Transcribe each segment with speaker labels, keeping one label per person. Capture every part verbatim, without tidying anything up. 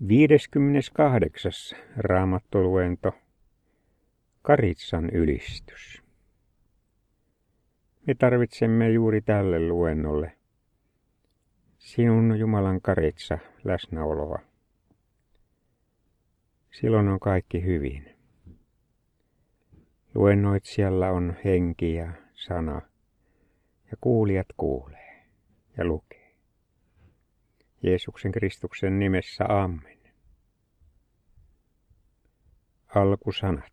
Speaker 1: viideskymmeneskahdeksas raamattoluento. Karitsan ylistys. Me tarvitsemme juuri tälle luennolle sinun Jumalan karitsa läsnäoloa. Silloin on kaikki hyvin. Luennoitsijalla on henki ja sana, ja kuulijat kuulee ja lukee. Jeesuksen Kristuksen nimessä amen. Alkusanat.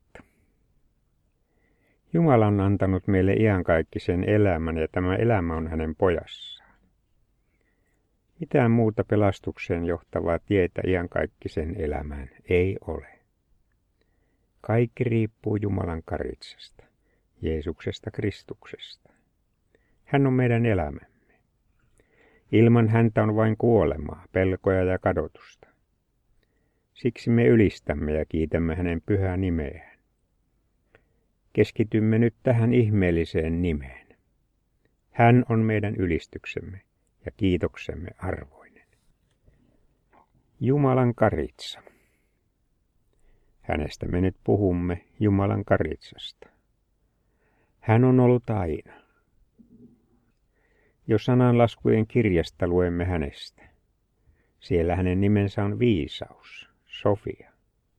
Speaker 1: Jumala on antanut meille iankaikkisen elämän, ja tämä elämä on hänen pojassaan. Mitään muuta pelastukseen johtavaa tietä iankaikkisen elämään ei ole. Kaikki riippuu Jumalan karitsasta, Jeesuksesta Kristuksesta. Hän on meidän elämämme. Ilman häntä on vain kuolemaa, pelkoja ja kadotusta. Siksi me ylistämme ja kiitämme hänen pyhää nimeään. Keskitymme nyt tähän ihmeelliseen nimeen. Hän on meidän ylistyksemme ja kiitoksemme arvoinen. Jumalan karitsa. Hänestä me nyt puhumme, Jumalan karitsasta. Hän on ollut aina. Jo sananlaskujen kirjasta luemme hänestä. Siellä hänen nimensä on viisaus, Sofia.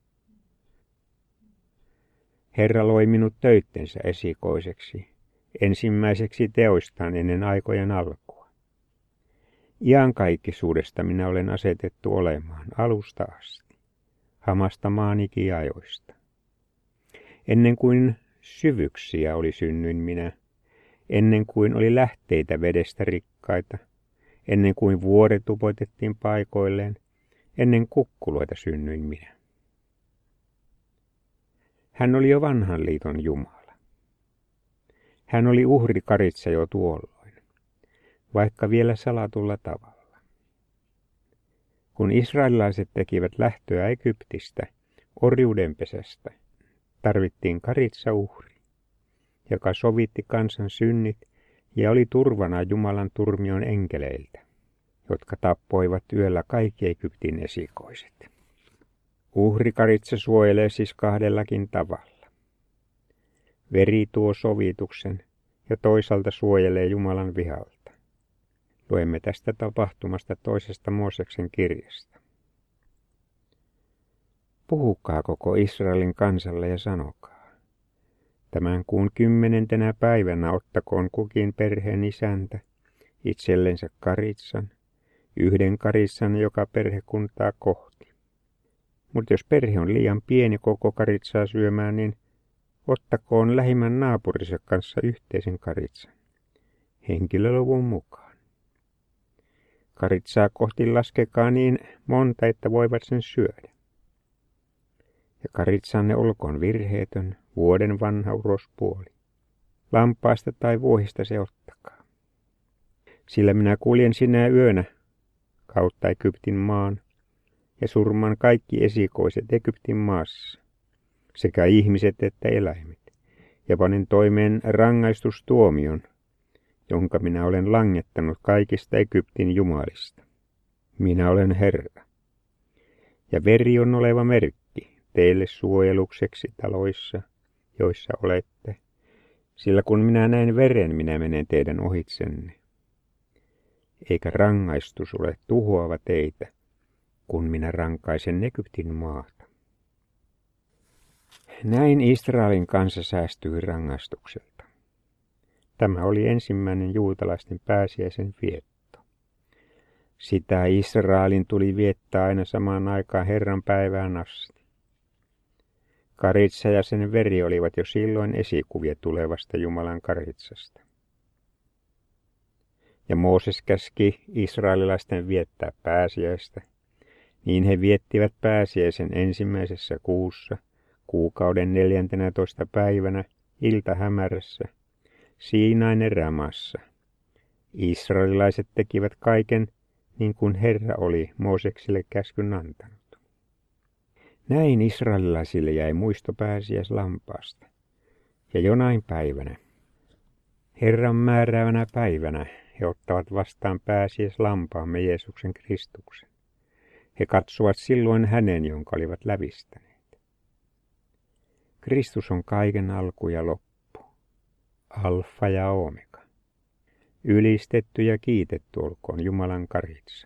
Speaker 1: Herra loi minut töittensä esikoiseksi, ensimmäiseksi teoistaan ennen aikojen alkua. Iankaikkisuudesta minä olen asetettu olemaan alusta asti, hamasta maan ikiajoista. Ennen kuin syvyksiä oli synnyin minä, ennen kuin oli lähteitä vedestä rikkaita, ennen kuin vuoret upotettiin paikoilleen, ennen kukkuloita synnyin minä. Hän oli jo vanhan liiton Jumala. Hän oli uhrikaritsa jo tuolloin, vaikka vielä salatulla tavalla. Kun israelilaiset tekivät lähtöä Egyptistä, orjuudenpesästä, tarvittiin karitsauhri, joka sovitti kansan synnit ja oli turvana Jumalan turmion enkeleiltä, jotka tappoivat yöllä kaikki Egyptin esikoiset. Uhrikaritsa suojelee siis kahdellakin tavalla. Veri tuo sovituksen ja toisaalta suojelee Jumalan vihalta. Luemme tästä tapahtumasta toisesta Mooseksen kirjasta. Puhukaa koko Israelin kansalle ja sanokaa. Tämän kuun kymmenentenä päivänä ottakoon kukin perheen isäntä itsellensä karitsan, yhden karitsan joka perhekuntaa kohti. Mutta jos perhe on liian pieni koko karitsaa syömään, niin ottakoon lähimmän naapurinsa kanssa yhteisen karitsan, henkilöluvun mukaan. Karitsaa kohti laskekaa niin monta, että voivat sen syödä. Ja karitsanne olkoon virheetön, vuoden vanha urospuoli. Lampaasta tai vuohista se ottakaa. Sillä minä kuljen sinä yönä kautta Egyptin maan ja surmaan kaikki esikoiset Egyptin maassa, sekä ihmiset että eläimet, ja panen toimeen rangaistustuomion, jonka minä olen langettanut kaikista Egyptin jumalista. Minä olen Herra. Ja veri on oleva merkki teille suojelukseksi taloissa, joissa olette, sillä kun minä näen veren, minä menen teidän ohitsenne. Eikä rangaistus ole tuhoava teitä, kun minä rankaisen Egyptin maata. Näin Israelin kansa säästyi rangaistukselta. Tämä oli ensimmäinen juutalaisten pääsiäisen vietto. Sitä Israelin tuli viettää aina samaan aikaan Herran päivään asti. Karitsa ja sen veri olivat jo silloin esikuvia tulevasta Jumalan karitsasta. Ja Mooses käski israelilaisten viettää pääsiäistä. Niin he viettivät pääsiäisen ensimmäisessä kuussa, kuukauden neljäntenätoista päivänä, iltahämärässä, Siinain erämaassa. Israelilaiset tekivät kaiken niin kuin Herra oli Moosekselle käskyn antanut. Näin israelilaisille jäi muisto pääsiäislampaasta. Ja jonain päivänä, Herran määräävänä päivänä, he ottavat vastaan pääsiäislampaamme Jeesuksen Kristuksen. He katsovat silloin hänen, jonka olivat lävistäneet. Kristus on kaiken alku ja loppu, alfa ja omega. Ylistetty ja kiitetty olkoon Jumalan karitsa.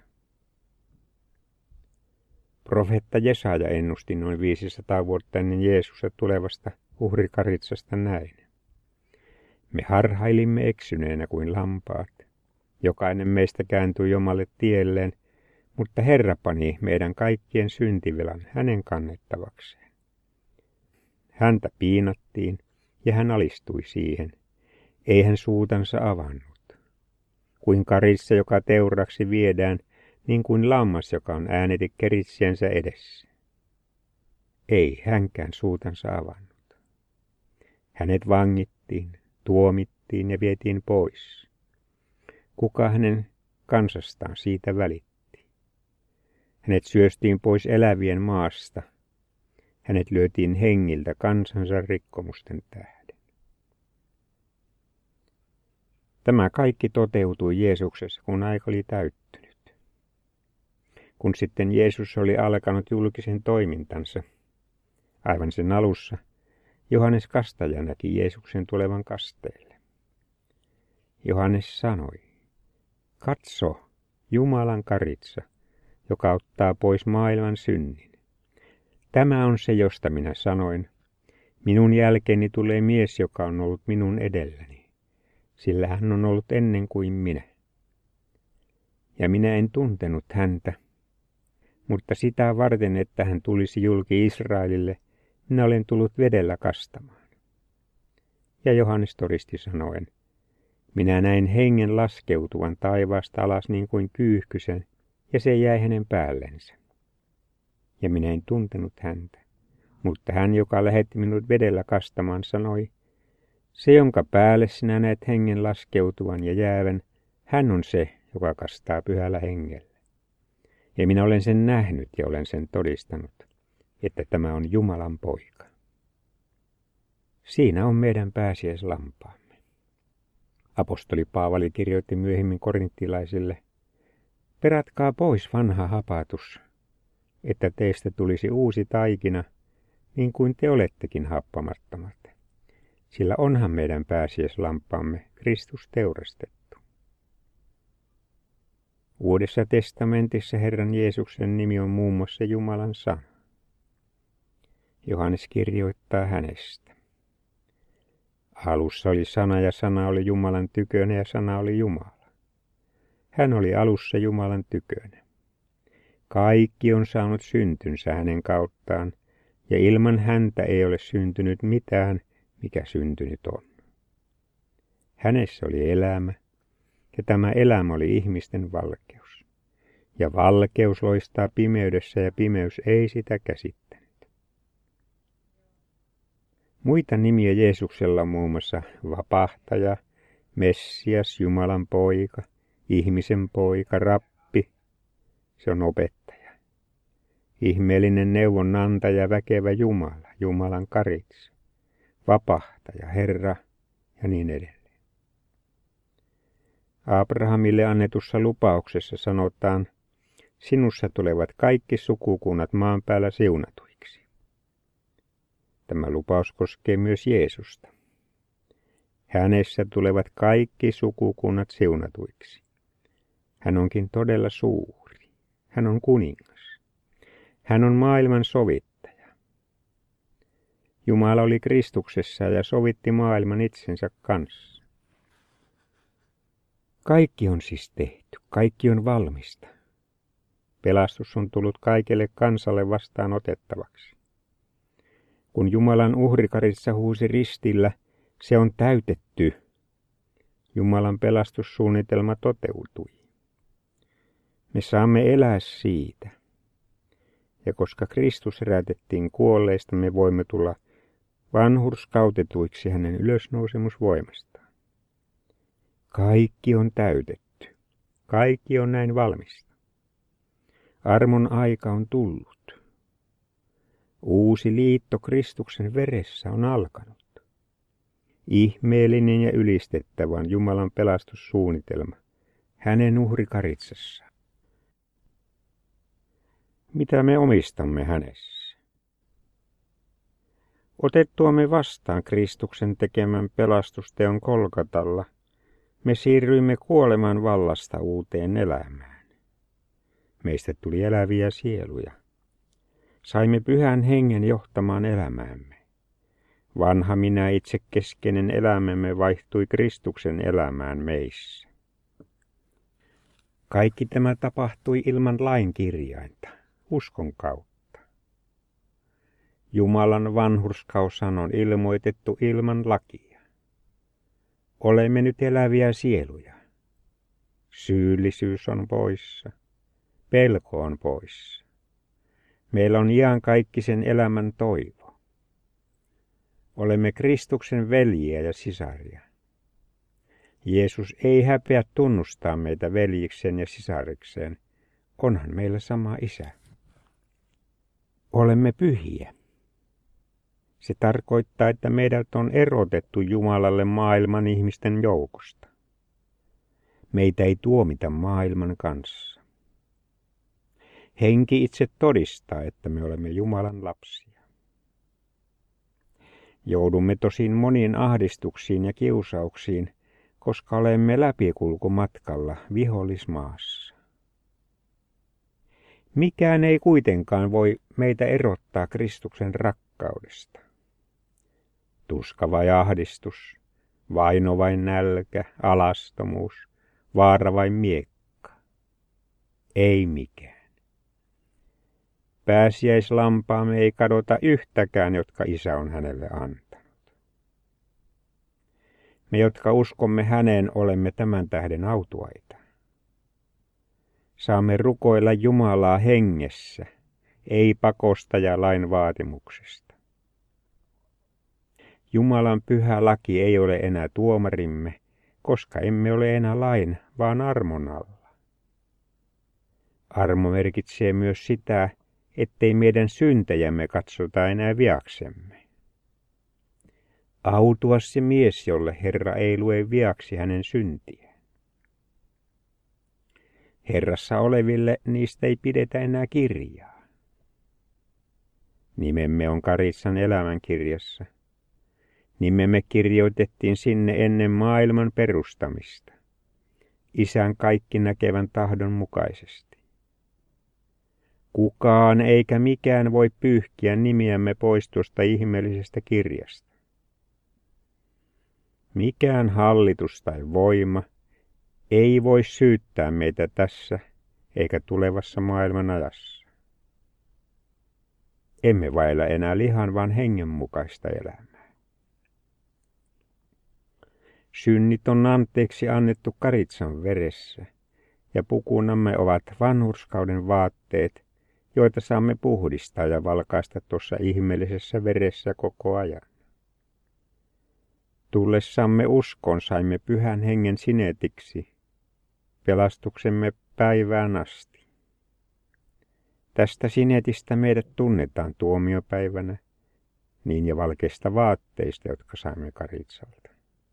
Speaker 1: Profeetta Jesaja ennusti noin viisisataa vuotta ennen Jeesusta tulevasta uhrikaritsasta näin. Me harhailimme eksyneenä kuin lampaat. Jokainen meistä kääntyi omalle tielleen, mutta Herra pani meidän kaikkien syntivelan hänen kannettavakseen. Häntä piinattiin ja hän alistui siihen. Ei hän suutansa avannut. Kuin karitsa, joka teuraksi viedään, niin kuin lammas, joka on ääneti keritsiensä edessä. Ei hänkään suutansa avannut. Hänet vangittiin, tuomittiin ja vietiin pois. Kuka hänen kansastaan siitä välitti? Hänet syöstiin pois elävien maasta. Hänet lyötiin hengiltä kansansa rikkomusten tähden. Tämä kaikki toteutui Jeesuksessa, kun aika oli täyttynyt. Kun sitten Jeesus oli alkanut julkisen toimintansa, aivan sen alussa, Johannes Kastaja näki Jeesuksen tulevan kasteelle. Johannes sanoi, katso, Jumalan karitsa, joka ottaa pois maailman synnin. Tämä on se, josta minä sanoin, minun jälkeeni tulee mies, joka on ollut minun edelläni, sillä hän on ollut ennen kuin minä. Ja minä en tuntenut häntä, mutta sitä varten, että hän tulisi julki Israelille, minä olen tullut vedellä kastamaan. Ja Johannes todisti sanoen, minä näin hengen laskeutuvan taivaasta alas niin kuin kyyhkysen, ja se jäi hänen päällensä. Ja minä en tuntenut häntä, mutta hän, joka lähetti minut vedellä kastamaan, sanoi, se, jonka päälle sinä näet hengen laskeutuvan ja jäävän, hän on se, joka kastaa pyhällä hengellä. Ja minä olen sen nähnyt ja olen sen todistanut, että tämä on Jumalan poika. Siinä on meidän pääsiäislampaamme. Apostoli Paavali kirjoitti myöhemmin korinttilaisille, peratkaa pois vanha hapatus, että teistä tulisi uusi taikina, niin kuin te olettekin happamattomat. Sillä onhan meidän pääsiäislampaamme Kristus teurastettu. Uudessa testamentissa Herran Jeesuksen nimi on muun muassa Jumalan sana. Johannes kirjoittaa hänestä. Alussa oli sana ja sana oli Jumalan tykönä ja sana oli Jumala. Hän oli alussa Jumalan tykönä. Kaikki on saanut syntynsä hänen kauttaan, ja ilman häntä ei ole syntynyt mitään, mikä syntynyt on. Hänessä oli elämä, ja tämä elämä oli ihmisten valkeus. Ja valkeus loistaa pimeydessä, ja pimeys ei sitä käsittänyt. Muita nimiä Jeesuksella on muun muassa vapahtaja, Messias, Jumalan poika, ihmisen poika, rappi, se on opettaja. Ihmeellinen neuvonantaja, väkevä Jumala, Jumalan karitsa, vapahtaja, Herra ja niin edelleen. Abrahamille annetussa lupauksessa sanotaan, sinussa tulevat kaikki sukukunnat maan päällä siunatuiksi. Tämä lupaus koskee myös Jeesusta. Hänessä tulevat kaikki sukukunnat siunatuiksi. Hän onkin todella suuri. Hän on kuningas. Hän on maailman sovittaja. Jumala oli Kristuksessa ja sovitti maailman itsensä kanssa. Kaikki on siis tehty. Kaikki on valmista. Pelastus on tullut kaikelle kansalle vastaan otettavaksi. Kun Jumalan uhrikaritsa huusi ristillä, se on täytetty. Jumalan pelastussuunnitelma toteutui. Me saamme elää siitä. Ja koska Kristus herätettiin kuolleista, me voimme tulla vanhurskautetuiksi hänen ylösnousemusvoimastaan. Kaikki on täytetty. Kaikki on näin valmista. Armon aika on tullut. Uusi liitto Kristuksen veressä on alkanut. Ihmeellinen ja ylistettävä on Jumalan pelastussuunnitelma hänen uhrikaritsassaan. mitä me omistamme hänessä. Otettuamme vastaan Kristuksen tekemän pelastusteon Kolkatalla, me siirryimme kuoleman vallasta uuteen elämään. Meistä tuli eläviä sieluja. Saimme Pyhän Hengen johtamaan elämäämme. Vanha minä itsekeskeinen elämämme vaihtui Kristuksen elämään meissä. Kaikki tämä tapahtui ilman lain kirjainta, uskon kautta. Jumalan vanhurskaushan on ilmoitettu ilman lakia. Olemme nyt eläviä sieluja. Syyllisyys on poissa. Pelko on poissa. Meillä on iankaikkisen elämän toivo. Olemme Kristuksen veljiä ja sisaria. Jeesus ei häpeä tunnustaa meitä veljikseen ja sisarikseen. Onhan meillä sama isä. Olemme pyhiä. Se tarkoittaa, että meidät on erotettu Jumalalle maailman ihmisten joukosta. Meitä ei tuomita maailman kanssa. Henki itse todistaa, että me olemme Jumalan lapsia. Joudumme tosin moniin ahdistuksiin ja kiusauksiin, koska olemme läpikulkumatkalla vihollismaassa. Mikään ei kuitenkaan voi meitä erottaa Kristuksen rakkaudesta. Tuska vai ahdistus, vaino vai nälkä, alastomuus, vaara vai miekka. Ei mikään. Pääsiäislampaamme ei kadota yhtäkään, jotka Isä on hänelle antanut. Me, jotka uskomme häneen, olemme tämän tähden autuaita. Saamme rukoilla Jumalaa hengessä, ei pakosta ja lain vaatimuksesta. Jumalan pyhä laki ei ole enää tuomarimme, koska emme ole enää lain, vaan armon alla. Armo merkitsee myös sitä, ettei meidän syntejämme katsota enää viaksemme. Autua se mies, jolle Herra ei lue viaksi hänen syntiään. Herrassa oleville niistä ei pidetä enää kirjaa. Nimemme on Karitsan elämänkirjassa. Nimemme kirjoitettiin sinne ennen maailman perustamista, Isän kaikki näkevän tahdon mukaisesti. Kukaan eikä mikään voi pyyhkiä nimiämme pois tuosta ihmeellisestä kirjasta. Mikään hallitus tai voima ei voi syyttää meitä tässä eikä tulevassa maailman ajassa. Emme vailla enää lihan, vaan hengen mukaista elämää. Synnit on anteeksi annettu Karitsan veressä, ja pukunamme ovat vanhurskauden vaatteet, joita saamme puhdistaa ja valkaista tuossa ihmeellisessä veressä koko ajan. Tullessamme uskon saimme Pyhän Hengen sinetiksi, pelastuksemme päivään asti. Tästä sinetistä meidät tunnetaan tuomiopäivänä, niin ja valkeista vaatteista, jotka saimme Karitsalta.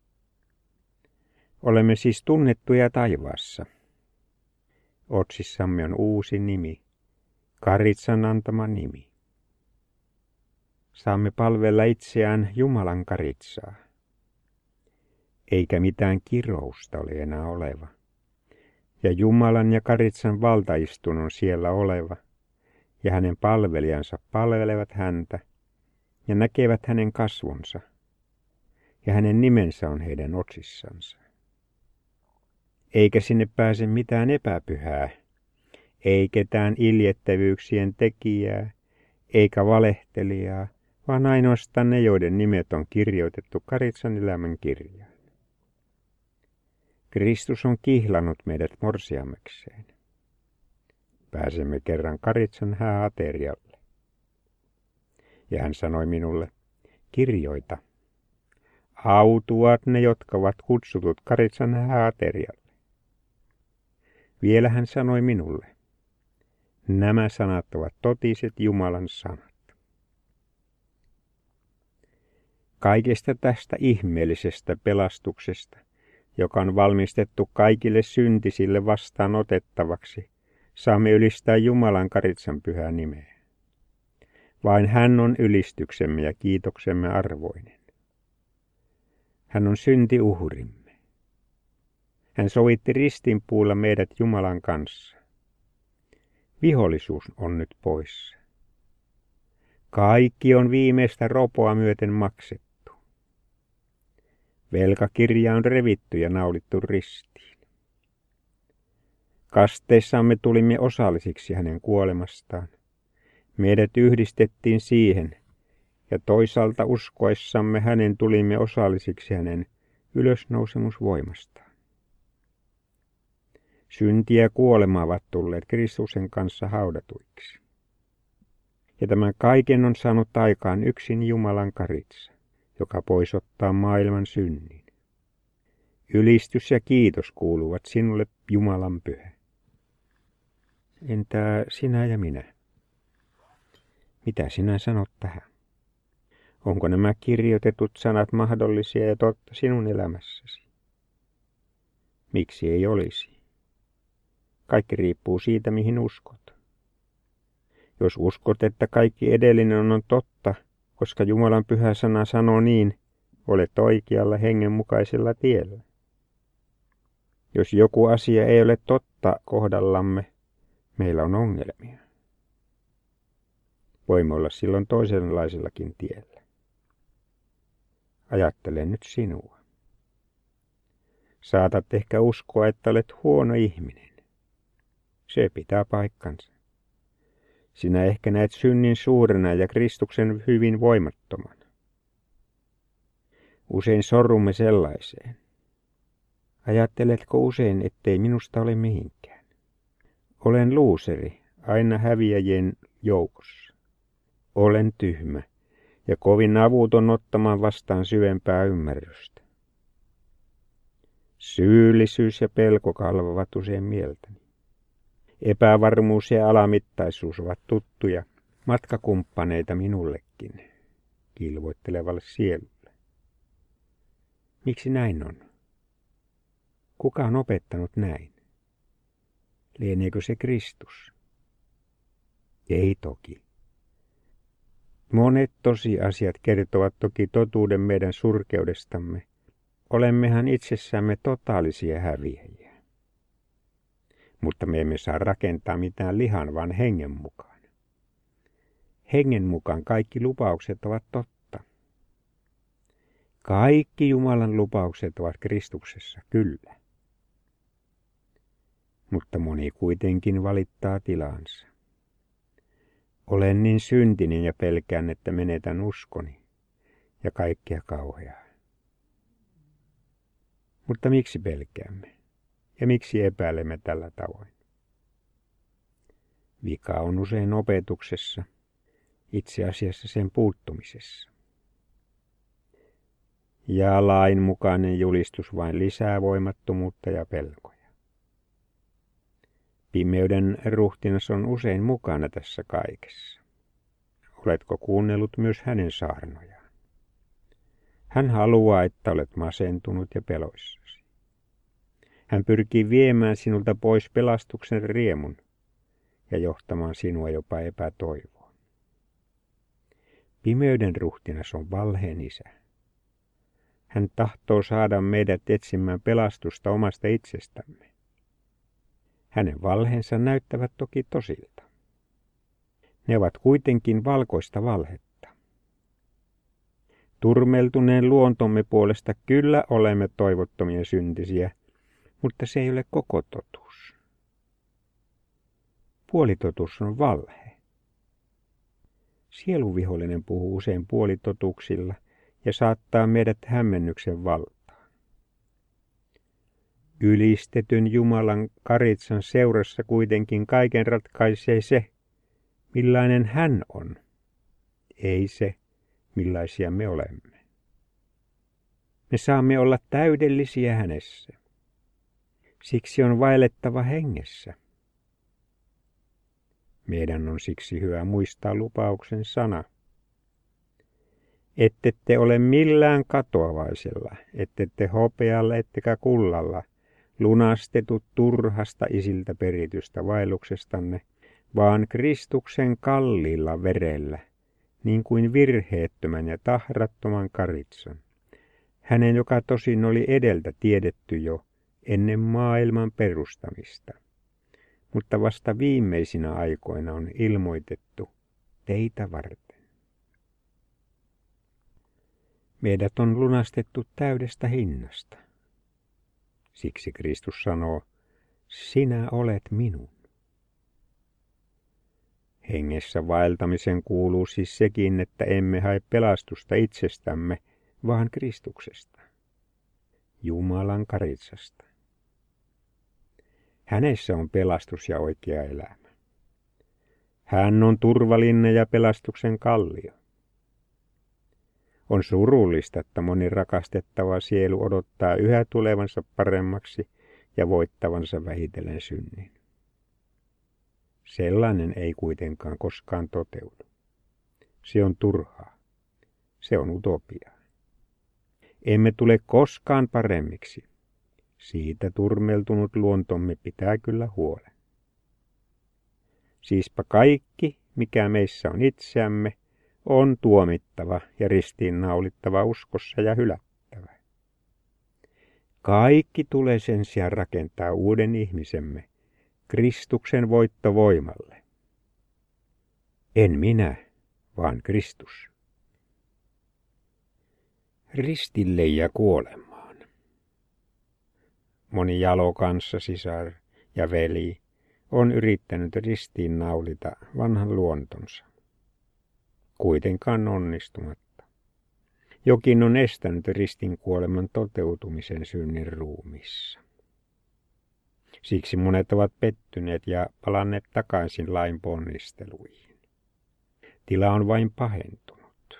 Speaker 1: Olemme siis tunnettuja taivaassa. Otsissamme on uusi nimi, Karitsan antama nimi. Saamme palvella itseään Jumalan Karitsaa. Eikä mitään kirousta ole enää oleva. Ja Jumalan ja Karitsan valtaistun on siellä oleva, ja hänen palvelijansa palvelevat häntä, ja näkevät hänen kasvonsa, ja hänen nimensä on heidän otsissansa. Eikä sinne pääse mitään epäpyhää, ei ketään iljettävyyksien tekijää, eikä valehtelijaa, vaan ainoastaan ne, joiden nimet on kirjoitettu Karitsan elämän kirjaan. Kristus on kihlannut meidät morsiamekseen. Pääsemme kerran Karitsan hääaterialle. Ja hän sanoi minulle, kirjoita, autuat ne, jotka ovat kutsutut Karitsan hääaterialle. Vielä hän sanoi minulle, nämä sanat ovat totiset Jumalan sanat. Kaikesta tästä ihmeellisestä pelastuksesta, joka on valmistettu kaikille syntisille vastaanotettavaksi, saamme ylistää Jumalan karitsan pyhää nimeä. Vain hän on ylistyksemme ja kiitoksemme arvoinen. Hän on syntiuhrimme. Hän sovitti ristinpuulla meidät Jumalan kanssa. Vihollisuus on nyt poissa. Kaikki on viimeistä ropoa myöten maksettu. Velkakirja on revitty ja naulittu ristiin. Kasteissamme tulimme osallisiksi hänen kuolemastaan. Meidät yhdistettiin siihen, ja toisaalta uskoessamme hänen tulimme osallisiksi hänen ylösnousemusvoimastaan. Synti ja kuolema ovat tulleet Kristuksen kanssa haudatuiksi. Ja tämän kaiken on saanut aikaan yksin Jumalan karitsa, joka poisottaa maailman synnin. Ylistys ja kiitos kuuluvat sinulle, Jumalan pyhä. Entä sinä ja minä? Mitä sinä sanot tähän? Onko nämä kirjoitetut sanat mahdollisia ja totta sinun elämässäsi? Miksi ei olisi? Kaikki riippuu siitä, mihin uskot. Jos uskot, että kaikki edellinen on totta, koska Jumalan pyhä sana sanoo niin, olet oikealla hengenmukaisella tiellä. Jos joku asia ei ole totta kohdallamme, meillä on ongelmia. Voimme olla silloin toisenlaisellakin tiellä. Ajattele nyt sinua. Saatat ehkä uskoa, että olet huono ihminen. Se pitää paikkansa. Sinä ehkä näet synnin suurena ja Kristuksen hyvin voimattomana. Usein sorrumme sellaiseen. Ajatteletko usein, ettei minusta ole mihinkään? Olen luuseri, aina häviäjien joukossa. Olen tyhmä ja kovin avuton ottamaan vastaan syvempää ymmärrystä. Syyllisyys ja pelko kalvavat usein mieltäni. Epävarmuus ja alamittaisuus ovat tuttuja matkakumppaneita minullekin, kilvoittelevalle sielulle. Miksi näin on? Kuka on opettanut näin? Lieneekö se Kristus? Ei toki. Monet tosiasiat kertovat toki totuuden meidän surkeudestamme. Olemmehan itsessämme totaalisia häviäjiä. Mutta me emme saa rakentaa mitään lihan, vaan hengen mukaan. Hengen mukaan kaikki lupaukset ovat totta. Kaikki Jumalan lupaukset ovat Kristuksessa, kyllä. Mutta moni kuitenkin valittaa tilansa. Olen niin syntinen ja pelkään, että menetän uskoni ja kaikkea kauheaa. Mutta miksi pelkäämme? Ja miksi epäilemme tällä tavoin? Vika on usein opetuksessa, itse asiassa sen puuttumisessa. Ja lain mukainen julistus vain lisää voimattomuutta ja pelkoja. Pimeyden ruhtinas on usein mukana tässä kaikessa. Oletko kuunnellut myös hänen saarnojaan? Hän haluaa, että olet masentunut ja peloissasi. Hän pyrkii viemään sinulta pois pelastuksen riemun ja johtamaan sinua jopa epätoivoon. Pimeyden ruhtinas on valheen isä. Hän tahtoo saada meidät etsimään pelastusta omasta itsestämme. Hänen valheensa näyttävät toki tosilta. Ne ovat kuitenkin valkoista valhetta. Turmeltuneen luontomme puolesta kyllä olemme toivottomia syntisiä, mutta se ei ole koko totuus. Puolitotuus on valhe. Sieluvihollinen puhuu usein puolitotuuksilla ja saattaa meidät hämmennyksen valtaan. Ylistetyn Jumalan karitsan seurassa kuitenkin kaiken ratkaisee se, millainen hän on, ei se, millaisia me olemme. Me saamme olla täydellisiä hänessä. Siksi on vaellettava hengessä. Meidän on siksi hyvä muistaa lupauksen sana. Ette te ole millään katoavaisella, ette te hopealla ettekä kullalla, lunastetut turhasta isiltä peritystä vaelluksestanne, vaan Kristuksen kalliilla verellä, niin kuin virheettömän ja tahrattoman Karitsan. Hänen, joka tosin oli edeltä tiedetty jo ennen maailman perustamista, mutta vasta viimeisinä aikoina on ilmoitettu teitä varten. Meidät on lunastettu täydestä hinnasta. Siksi Kristus sanoo, sinä olet minun. Hengessä vaeltamisen kuuluu siis sekin, että emme hae pelastusta itsestämme, vaan Kristuksesta, Jumalan Karitsasta. Hänessä on pelastus ja oikea elämä. Hän on turvallinen ja pelastuksen kallio. On surullista, että moni rakastettava sielu odottaa yhä tulevansa paremmaksi ja voittavansa vähitellen synnin. Sellainen ei kuitenkaan koskaan toteudu. Se on turhaa. Se on utopiaa. Emme tule koskaan paremmiksi. Siitä turmeltunut luontomme pitää kyllä huolen. Siispä kaikki, mikä meissä on itseämme, on tuomittava ja ristiinnaulittava uskossa ja hylättävä. Kaikki tulee sen sijaan rakentaa uuden ihmisemme, Kristuksen voittovoimalle. En minä, vaan Kristus. Ristille ja kuolemaan. Moni jalokanssa sisar ja veli on yrittänyt ristiinnaulita vanhan luontonsa. Kuitenkaan onnistumatta. Jokin on estänyt ristin kuoleman toteutumisen synnin ruumiissa. Siksi monet ovat pettyneet ja palanneet takaisin lain ponnisteluihin. Tila on vain pahentunut.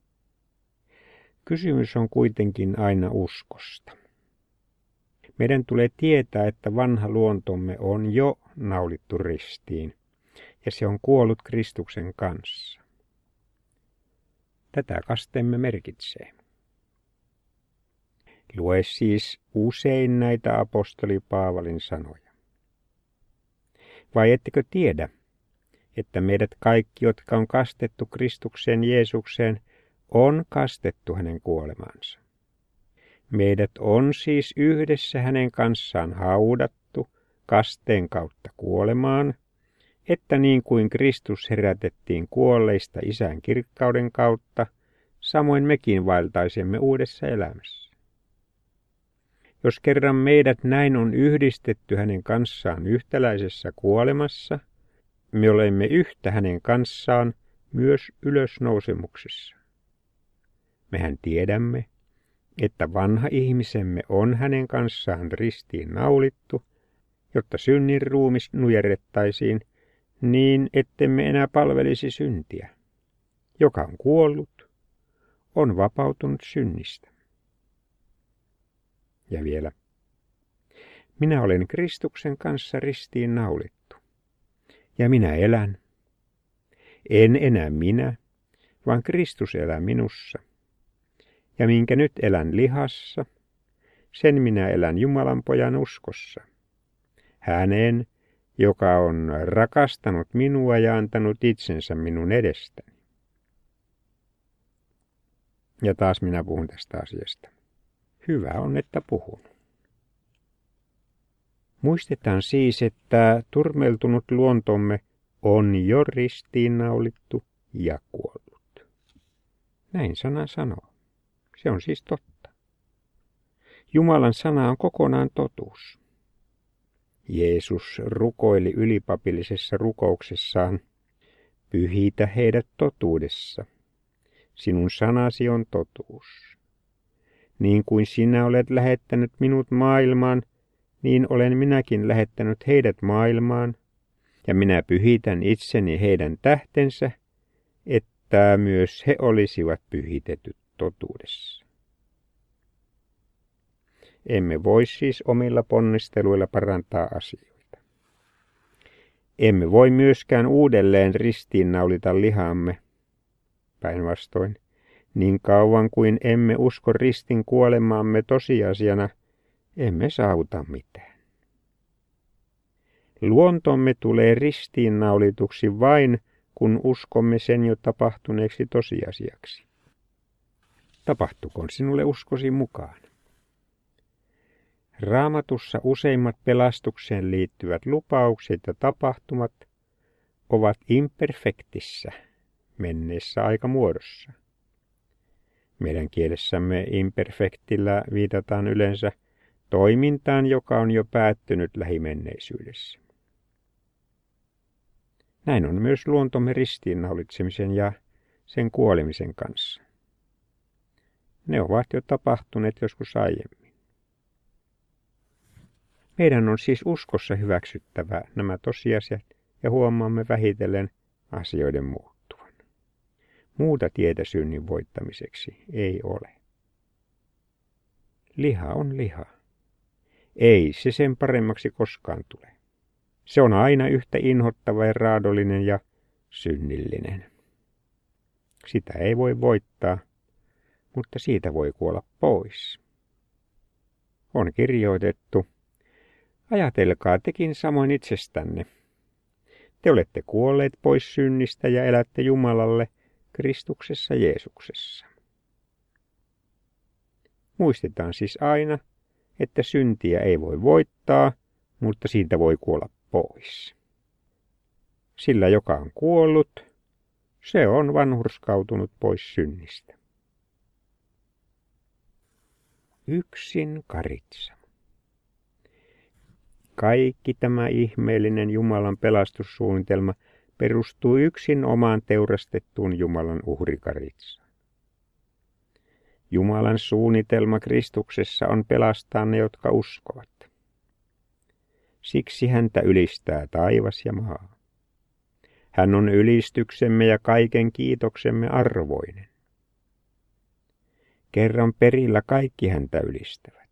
Speaker 1: Kysymys on kuitenkin aina uskosta. Meidän tulee tietää, että vanha luontomme on jo naulittu ristiin, ja se on kuollut Kristuksen kanssa. Tätä kasteemme merkitsee. Lue siis usein näitä apostoli Paavalin sanoja. Vai ettekö tiedä, että meidät kaikki, jotka on kastettu Kristukseen Jeesukseen, on kastettu hänen kuolemaansa? Meidät on siis yhdessä hänen kanssaan haudattu kasteen kautta kuolemaan, että niin kuin Kristus herätettiin kuolleista Isän kirkkauden kautta, samoin mekin vaeltaisimme uudessa elämässä. Jos kerran meidät näin on yhdistetty hänen kanssaan yhtäläisessä kuolemassa, me olemme yhtä hänen kanssaan myös ylösnousemuksessa. Mehän tiedämme, että vanha ihmisemme on hänen kanssaan ristiin naulittu, jotta synnin ruumis nujerrettaisiin niin, ettemme enää palvelisi syntiä. Joka on kuollut, on vapautunut synnistä. Ja vielä. Minä olen Kristuksen kanssa ristiin naulittu. Ja minä elän. En enää minä, vaan Kristus elää minussa. Ja minkä nyt elän lihassa, sen minä elän Jumalan pojan uskossa. Hänen, joka on rakastanut minua ja antanut itsensä minun edestäni. Ja taas minä puhun tästä asiasta. Hyvä on, että puhun. Muistetaan siis, että turmeltunut luontomme on jo ristiinnaulittu ja kuollut. Näin sana sanoo. Se on siis totta. Jumalan sana on kokonaan totuus. Jeesus rukoili ylipapillisessa rukouksessaan, pyhitä heidät totuudessa. Sinun sanasi on totuus. Niin kuin sinä olet lähettänyt minut maailmaan, niin olen minäkin lähettänyt heidät maailmaan, ja minä pyhitän itseni heidän tähtensä, että myös he olisivat pyhitetyt totuudessa. Emme voi siis omilla ponnisteluilla parantaa asioita. Emme voi myöskään uudelleen ristiinnaulita lihamme. Päinvastoin, niin kauan kuin emme usko ristin kuolemaamme tosiasiana, emme saavuta mitään. Luontomme tulee ristiinnaulituksi vain, kun uskomme sen jo tapahtuneeksi tosiasiaksi. Tapahtukoon sinulle uskosi mukaan. Raamatussa useimmat pelastukseen liittyvät lupaukset ja tapahtumat ovat imperfektissä, menneessä aikamuodossa. Meidän kielessämme imperfektillä viitataan yleensä toimintaan, joka on jo päättynyt lähimenneisyydessä. Näin on myös luontomme ristiinnaulitsemisen ja sen kuolemisen kanssa. Ne ovat jo tapahtuneet joskus aiemmin. Meidän on siis uskossa hyväksyttävä nämä tosiasiat ja huomaamme vähitellen asioiden muuttuvan. Muuta tietä synnin voittamiseksi ei ole. Liha on liha. Ei se sen paremmaksi koskaan tule. Se on aina yhtä inhottava ja raadollinen ja synnillinen. Sitä ei voi voittaa, mutta siitä voi kuolla pois. On kirjoitettu, ajatelkaa tekin samoin itsestänne. Te olette kuolleet pois synnistä ja elätte Jumalalle Kristuksessa Jeesuksessa. Muistetaan siis aina, että syntiä ei voi voittaa, mutta siitä voi kuolla pois. Sillä joka on kuollut, se on vanhurskautunut pois synnistä. Yksin karitsa. Kaikki tämä ihmeellinen Jumalan pelastussuunnitelma perustuu yksin omaan teurastettuun Jumalan uhrikaritsaan. Jumalan suunnitelma Kristuksessa on pelastaa ne, jotka uskovat. Siksi häntä ylistää taivas ja maa. Hän on ylistyksemme ja kaiken kiitoksemme arvoinen. Kerran perillä kaikki häntä ylistävät.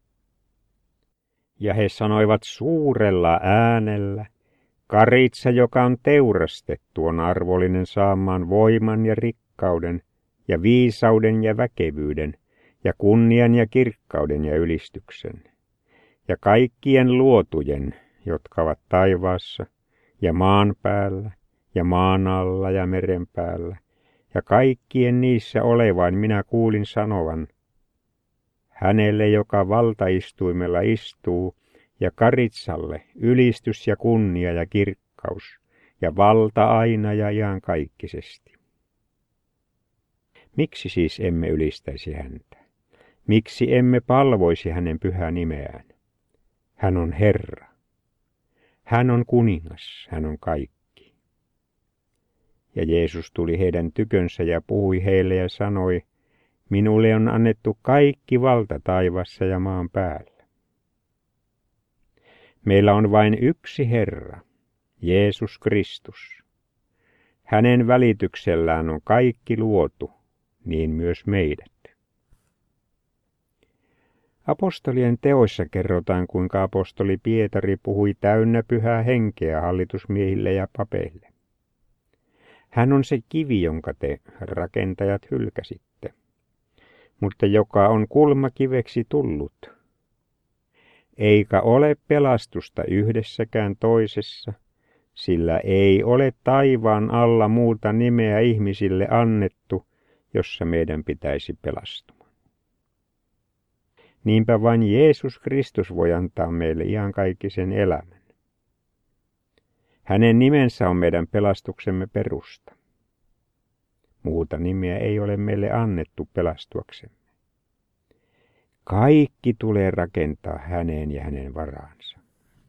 Speaker 1: Ja he sanoivat suurella äänellä, karitsa, joka on teurastettu, on arvollinen saamaan voiman ja rikkauden ja viisauden ja väkevyyden ja kunnian ja kirkkauden ja ylistyksen. Ja kaikkien luotujen, jotka ovat taivaassa ja maan päällä ja maan alla ja meren päällä, ja kaikkien niissä olevain minä kuulin sanovan, hänelle, joka valtaistuimella istuu, ja karitsalle ylistys ja kunnia ja kirkkaus, ja valta aina ja iankaikkisesti. Miksi siis emme ylistäisi häntä? Miksi emme palvoisi hänen pyhää nimeään? Hän on Herra. Hän on kuningas, hän on kaikki. Ja Jeesus tuli heidän tykönsä ja puhui heille ja sanoi, minulle on annettu kaikki valta taivassa ja maan päällä. Meillä on vain yksi Herra, Jeesus Kristus. Hänen välityksellään on kaikki luotu, niin myös meidät. Apostolien teoissa kerrotaan, kuinka apostoli Pietari puhui täynnä pyhää henkeä hallitusmiehille ja papeille. Hän on se kivi, jonka te, rakentajat, hylkäsitte, mutta joka on kulmakiveksi tullut. Eikä ole pelastusta yhdessäkään toisessa, sillä ei ole taivaan alla muuta nimeä ihmisille annettu, jossa meidän pitäisi pelastua. Niinpä vain Jeesus Kristus voi antaa meille iankaikkisen elämän. Hänen nimensä on meidän pelastuksemme perusta. Muuta nimeä ei ole meille annettu pelastuaksemme. Kaikki tulee rakentaa häneen ja hänen varaansa.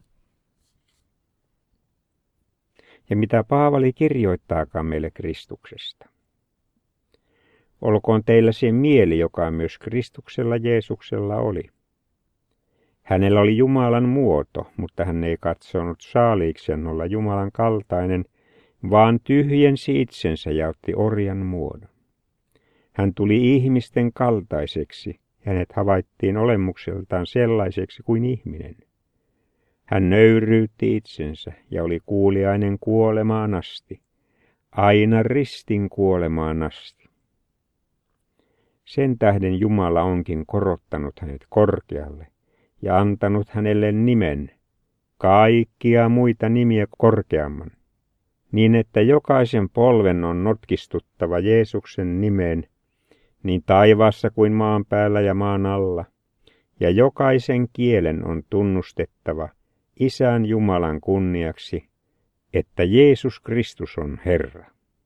Speaker 1: Ja mitä Paavali kirjoittaakaan meille Kristuksesta? Olkoon teillä se mieli, joka myös Kristuksella Jeesuksella oli. Hänellä oli Jumalan muoto, mutta hän ei katsonut saaliikseen olla Jumalan kaltainen, vaan tyhjensi itsensä ja otti orjan muodon. Hän tuli ihmisten kaltaiseksi, ja hänet havaittiin olemukseltaan sellaiseksi kuin ihminen. Hän nöyryytti itsensä ja oli kuuliainen kuolemaan asti, aina ristin kuolemaan asti. Sen tähden Jumala onkin korottanut hänet korkealle ja antanut hänelle nimen, kaikkia muita nimiä korkeamman, niin että jokaisen polven on notkistuttava Jeesuksen nimeen, niin taivaassa kuin maan päällä ja maan alla, ja jokaisen kielen on tunnustettava Isän Jumalan kunniaksi, että Jeesus Kristus on Herra.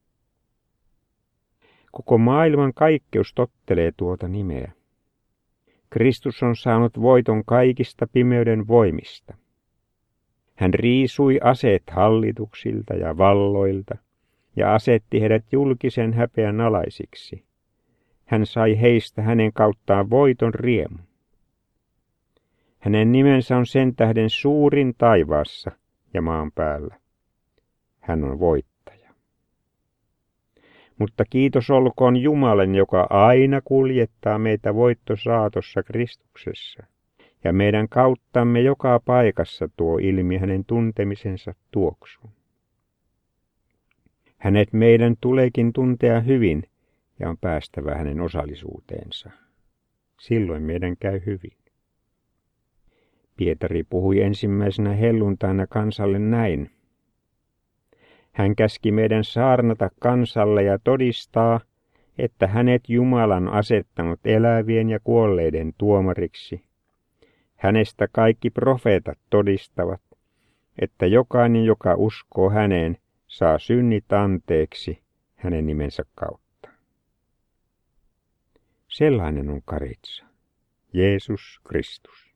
Speaker 1: Koko maailman kaikkeus tottelee tuota nimeä. Kristus on saanut voiton kaikista pimeyden voimista. Hän riisui aseet hallituksilta ja valloilta ja asetti heidät julkisen häpeän alaisiksi. Hän sai heistä hänen kauttaan voiton riemun. Hänen nimensä on sen tähden suurin taivaassa ja maan päällä. Hän on voittaja. Mutta kiitos olkoon Jumalen, joka aina kuljettaa meitä voittosaatossa Kristuksessa, ja meidän kauttamme joka paikassa tuo ilmi hänen tuntemisensa tuoksun. Hänet meidän tuleekin tuntea hyvin ja on päästävä hänen osallisuuteensa. Silloin meidän käy hyvin. Pietari puhui ensimmäisenä helluntaina kansalle näin. Hän käski meidän saarnata kansalle ja todistaa, että hänet Jumala on asettanut elävien ja kuolleiden tuomariksi. Hänestä kaikki profeetat todistavat, että jokainen, joka uskoo häneen, saa synnit anteeksi hänen nimensä kautta. Sellainen on Karitsa, Jeesus Kristus.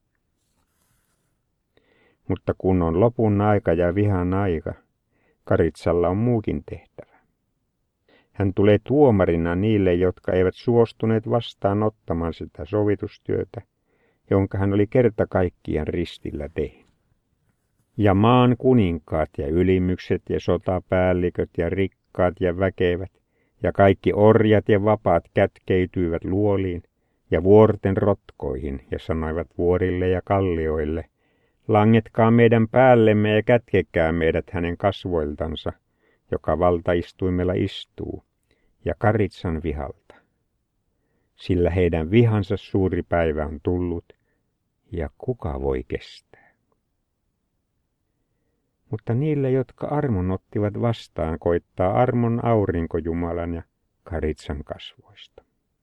Speaker 1: Mutta kun on lopun aika ja vihan aika, Karitsalla on muukin tehtävä. Hän tulee tuomarina niille, jotka eivät suostuneet vastaanottamaan sitä sovitustyötä, jonka hän oli kerta kaikkiaan ristillä tehnyt. Ja maan kuninkaat ja ylimykset ja sotapäälliköt ja rikkaat ja väkevät ja kaikki orjat ja vapaat kätkeytyivät luoliin ja vuorten rotkoihin ja sanoivat vuorille ja kallioille, langetkaa meidän päällemme ja kätkekää meidät hänen kasvoiltansa, joka valtaistuimella istuu, ja Karitsan vihalta. Sillä heidän vihansa suuri päivä on tullut, ja kuka voi kestää? Mutta niille, jotka armon ottivat vastaan, koittaa armon aurinko Jumalan ja Karitsan kasvoista.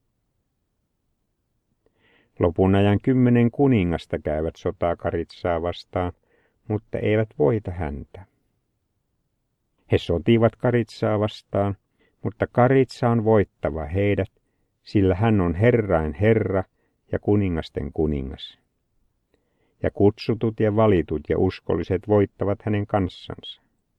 Speaker 1: Lopun ajan kymmenen kuningasta käyvät sotaa Karitsaa vastaan, mutta eivät voita häntä. He sotivat Karitsaa vastaan, mutta Karitsa on voittava heidät, sillä hän on Herrain Herra ja kuningasten kuningas. Ja kutsutut ja valitut ja uskolliset voittavat hänen kanssansa.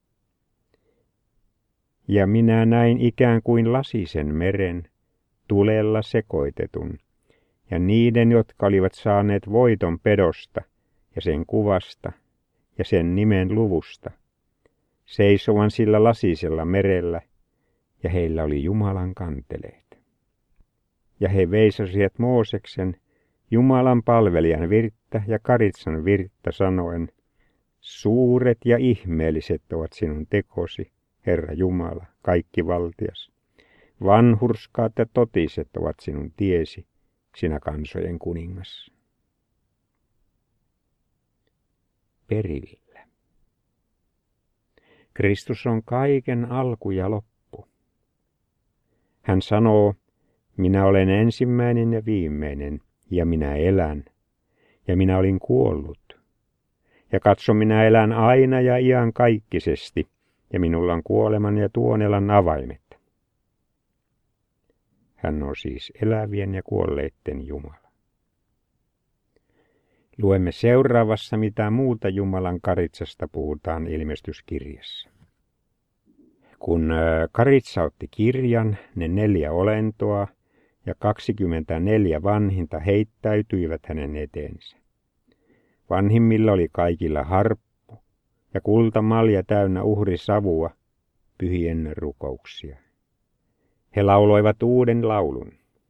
Speaker 1: Ja minä näin ikään kuin lasisen meren, tulella sekoitetun, ja niiden, jotka olivat saaneet voiton pedosta ja sen kuvasta ja sen nimen luvusta, seisovan sillä lasisella merellä, ja heillä oli Jumalan kanteleet. Ja he veisasivat Mooseksen, Jumalan palvelijan virttä ja Karitsan virttä sanoen, suuret ja ihmeelliset ovat sinun tekosi, Herra Jumala, kaikkivaltias. Vanhurskaat ja totiset ovat sinun tiesi, sinä kansojen kuningas. Perillä. Kristus on kaiken alku ja loppu. Hän sanoo, minä olen ensimmäinen ja viimeinen, ja minä elän, ja minä olin kuollut. Ja katso, minä elän aina ja iankaikkisesti, ja minulla on kuoleman ja tuonelan avaimet. Hän on siis elävien ja kuolleiden Jumala. Luemme seuraavassa, mitä muuta Jumalan Karitsasta puhutaan ilmestyskirjassa. Kun Karitsa otti kirjan, ne neljä olentoa ja kaksikymmentäneljä vanhinta heittäytyivät hänen eteensä. Vanhimmilla oli kaikilla harppu ja kultamalja täynnä uhrisavua, pyhien rukouksia. He lauloivat uuden laulun.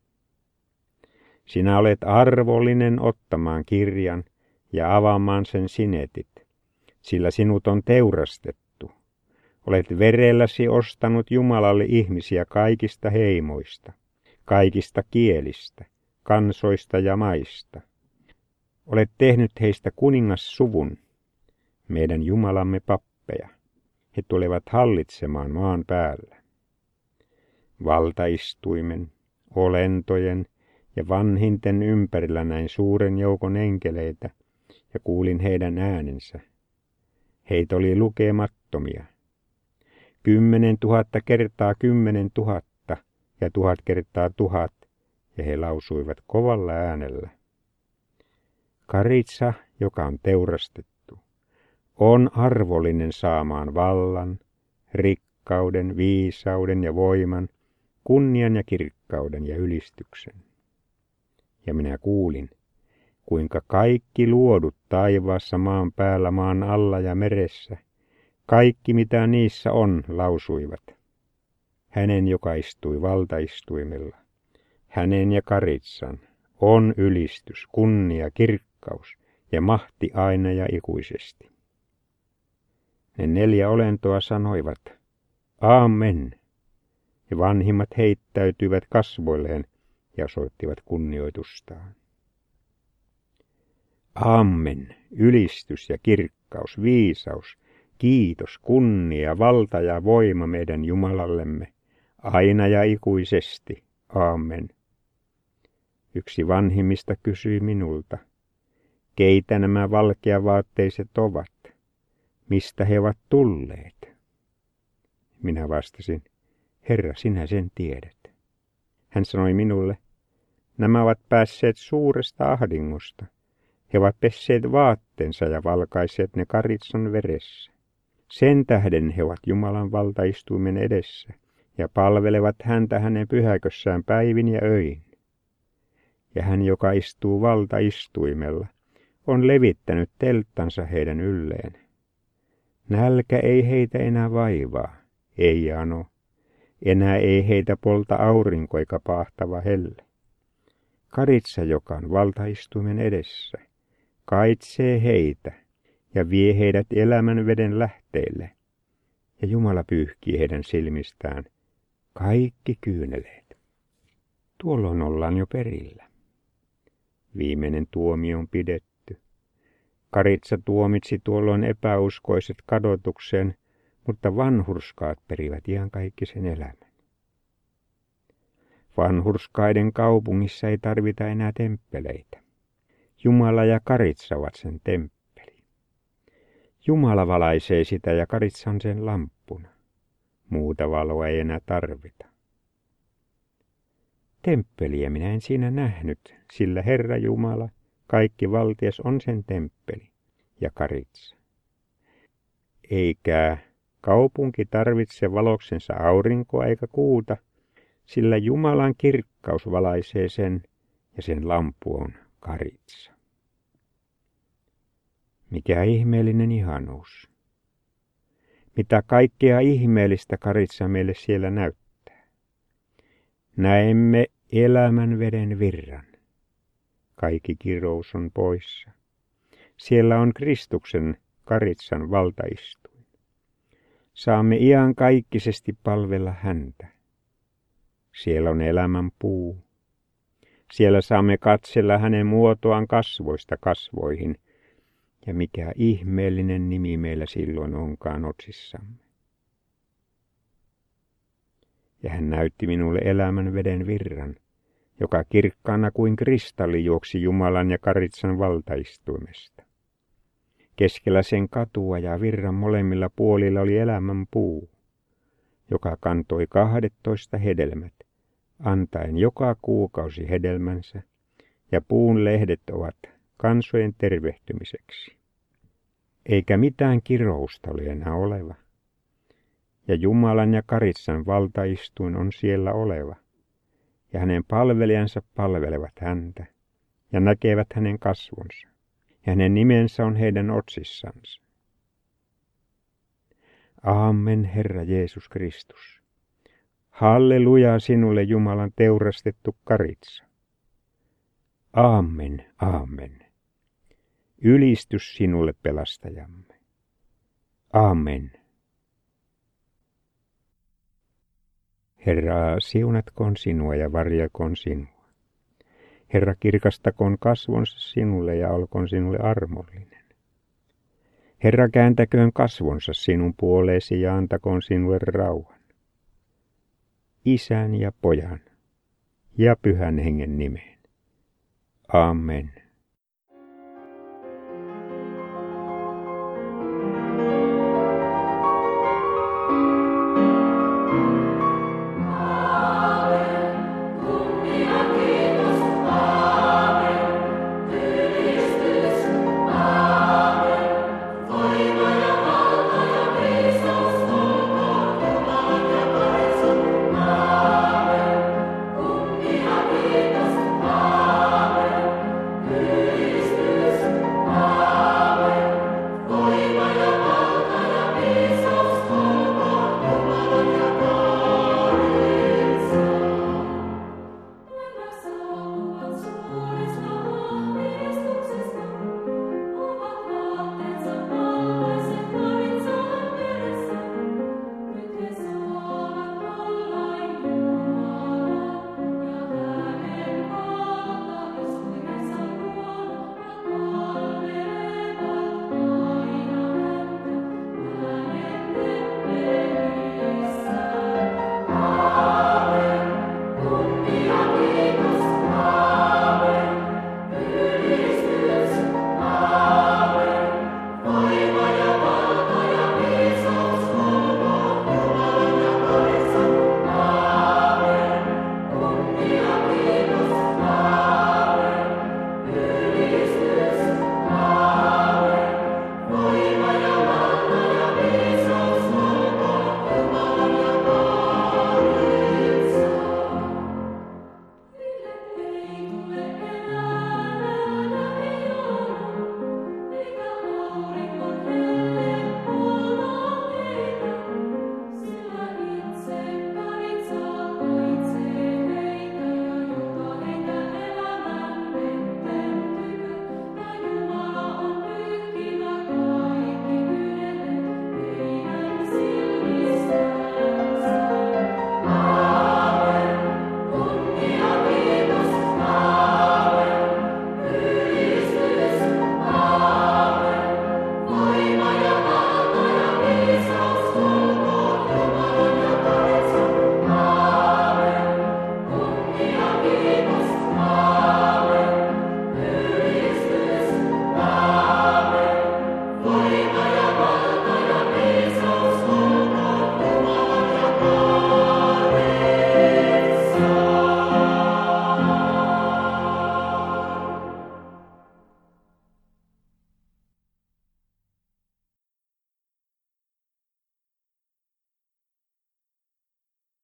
Speaker 1: Sinä olet arvollinen ottamaan kirjan ja avaamaan sen sinetit, sillä sinut on teurastettu. Olet verelläsi ostanut Jumalalle ihmisiä kaikista heimoista, kaikista kielistä, kansoista ja maista. Olet tehnyt heistä kuningassuvun, meidän Jumalamme pappeja. He tulevat hallitsemaan maan päällä. Valtaistuimen, olentojen ja vanhinten ympärillä näin suuren joukon enkeleitä ja kuulin heidän äänensä. Heitä oli lukemattomia. Kymmenen tuhatta kertaa kymmenen tuhatta ja tuhat kertaa tuhat, ja he lausuivat kovalla äänellä. Karitsa, joka on teurastettu, on arvollinen saamaan vallan, rikkauden, viisauden ja voiman, kunnian ja kirkkauden ja ylistyksen. Ja minä kuulin, kuinka kaikki luodut taivaassa, maan päällä, maan alla ja meressä, kaikki mitä niissä on, lausuivat. Hänen, joka istui valtaistuimella, hänen ja Karitsan, on ylistys, kunnia, kirkkaus ja mahti aina ja ikuisesti. Ne neljä olentoa sanoivat, Aamen, ja vanhimmat heittäytyivät kasvoilleen ja osoittivat kunnioitustaan. Amen, ylistys ja kirkkaus, viisaus, kiitos, kunnia, valta ja voima meidän Jumalallemme, aina ja ikuisesti. Amen. Yksi vanhimmista kysyi minulta, keitä nämä valkeavaatteiset ovat, mistä he ovat tulleet? Minä vastasin, Herra, sinä sen tiedät. Hän sanoi minulle, nämä ovat päässeet suuresta ahdingosta. He ovat pesseet vaatteensa ja valkaisseet ne Karitsan veressä. Sen tähden he ovat Jumalan valtaistuimen edessä ja palvelevat häntä hänen pyhäkössään päivin ja öin. Ja hän, joka istuu valtaistuimella, on levittänyt telttansa heidän ylleen. Nälkä ei heitä enää vaivaa, ei jano. Enää ei heitä polta aurinko eikä paahtava helle. Karitsa, joka on valtaistuimen edessä, kaitsee heitä ja vie heidät elämän veden lähteille. Ja Jumala pyyhkii heidän silmistään kaikki kyyneleet. Tuolloin ollaan jo perillä. Viimeinen tuomio on pidetty. Karitsa tuomitsi tuolloin epäuskoiset kadotukseen, mutta vanhurskaat perivät ihan kaikki sen elämän. Vanhurskaiden kaupungissa ei tarvita enää temppeleitä. Jumala ja Karitsa ovat sen temppeli. Jumala valaisee sitä ja Karitsa on sen lamppuna. Muuta valoa ei enää tarvita. Temppeliä minä en siinä nähnyt, sillä Herra Jumala, kaikki valtias on sen temppeli ja Karitsa. Eikä kaupunki tarvitse valoksensa aurinkoa eikä kuuta, sillä Jumalan kirkkaus valaisee sen ja sen lampu on Karitsa. Mikä ihmeellinen ihanuus. Mitä kaikkea ihmeellistä Karitsa meille siellä näyttää. Näemme elämän veden virran. Kaikki kirous on poissa. Siellä on Kristuksen Karitsan valtaistuin. Saamme iankaikkisesti palvella häntä. Siellä on elämän puu. Siellä saamme katsella hänen muotoaan kasvoista kasvoihin. Ja mikä ihmeellinen nimi meillä silloin onkaan otsissamme. Ja hän näytti minulle elämän veden virran, joka kirkkaana kuin kristalli juoksi Jumalan ja Karitsan valtaistuimesta. Keskellä sen katua ja virran molemmilla puolilla oli elämän puu, joka kantoi kahdettoista hedelmät, antaen joka kuukausi hedelmänsä, ja puun lehdet ovat kansojen tervehtymiseksi. Eikä mitään kirousta ole enää oleva. Ja Jumalan ja Karitsan valtaistuin on siellä oleva, ja hänen palvelijansa palvelevat häntä, ja näkevät hänen kasvonsa, ja hänen nimensä on heidän otsissansa. Aamen, Herra Jeesus Kristus. Halleluja sinulle, Jumalan teurastettu Karitsa. Aamen, aamen. Ylistys sinulle, pelastajamme. Aamen. Herra, siunatkoon sinua ja varjelkoon sinua. Herra kirkastakoon kasvonsa sinulle ja olkoon sinulle armollinen. Herra kääntäköön kasvonsa sinun puoleesi ja antakoon sinulle rauhan. Isän ja Pojan ja Pyhän Hengen nimeen. Amen.